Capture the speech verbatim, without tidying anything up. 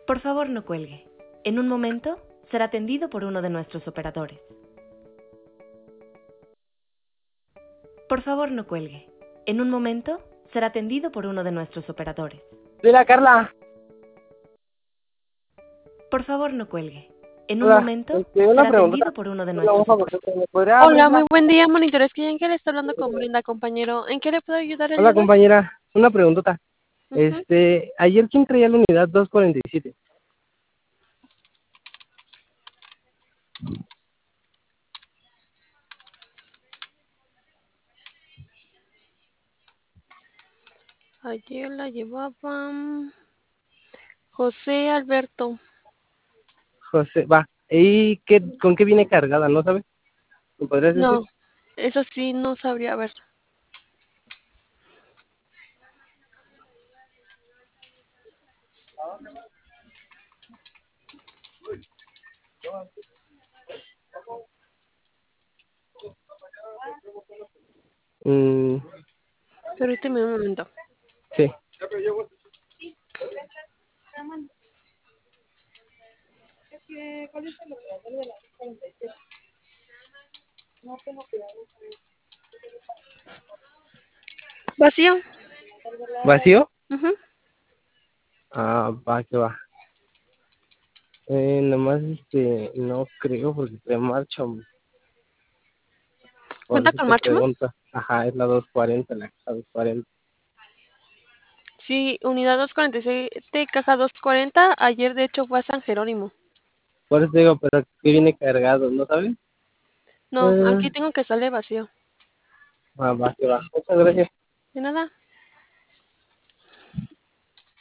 Por favor, no cuelgue. En un momento será atendido por uno de nuestros operadores. Por favor, no cuelgue. En un momento será atendido por uno de nuestros operadores. Dile a Carla. Por favor, no cuelgue. En un Hola, momento este, una será pregunta. atendido por uno de Una nuestros hoja, por operadores. favor, ¿me podría Hola, abrirla? muy buen día, monitores. ¿Quién que le está hablando con Brenda, compañero? ¿En qué le puedo ayudar el Hola, día de hoy? compañera. Una preguntota. Ujú. Este, ayer, ¿quién traía la unidad doscientos cuarenta y siete? Ayer la llevaba mm, José Alberto. José, va. ¿Y qué, con qué viene cargada, no sabes? ¿Me podrías decir? No, eso sí no sabría ver. Mm, Permíteme un momento. sí. ¿Vacío? ¿Vacío? Ujú. Ah, va, que va. Eh, nomás, este, no creo porque te marcha. Por ¿Cuenta eso con te marcha más? pregunto. Ajá, es la doscientos cuarenta, la caja doscientos cuarenta. Sí, unidad doscientos cuarenta y siete, caja doscientos cuarenta. Ayer, de hecho, fue a San Jerónimo. Por eso te digo, pero que viene cargado, ¿no sabes? No, Eh, aquí tengo que sale vacío. ah, va, que va. Muchas gracias. De nada.